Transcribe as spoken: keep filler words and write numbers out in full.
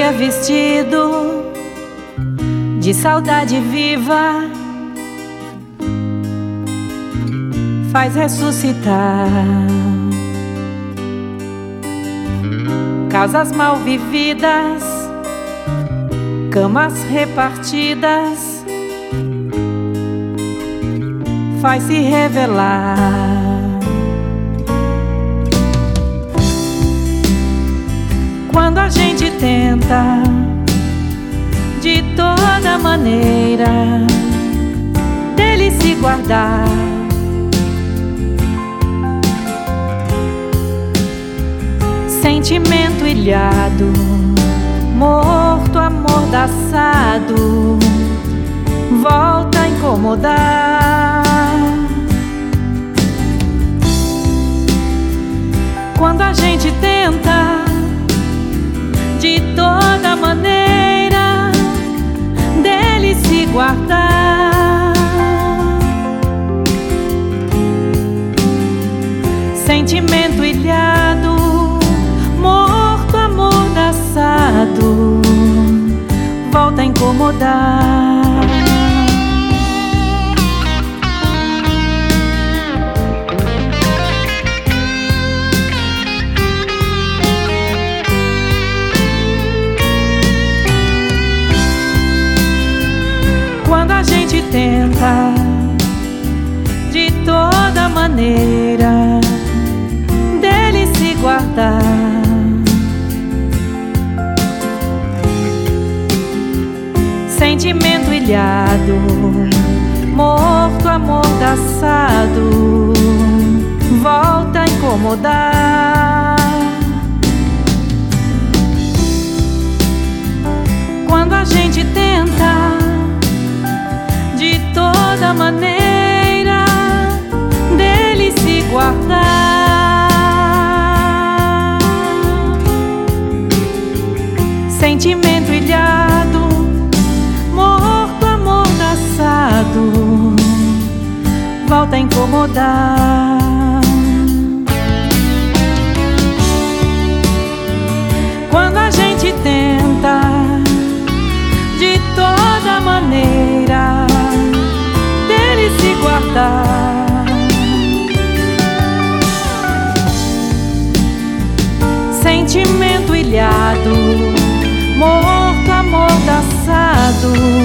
dia vestido de saudade viva faz ressuscitar casas mal vividas, camas repartidas, faz se revelar. Quando a gente tenta de toda maneira dele se guardar, sentimento ilhado, morto, amordaçado, volta a incomodar. Quando a gente tenta de toda maneira dele se guardar, sentimento ilhado, morto, amordaçado, volta a incomodar. Quando a gente tenta de toda maneira dele se guardar, sentimento ilhado, morto, amordaçado, volta a incomodar. Quando a gente tenta de toda maneira dele se guardar, sentimento ilhado, morto, amordaçado, volta a incomodar. Quando a gente tenta de toda maneira dele se guardar, sentimento ilhado, morto, amordaçado,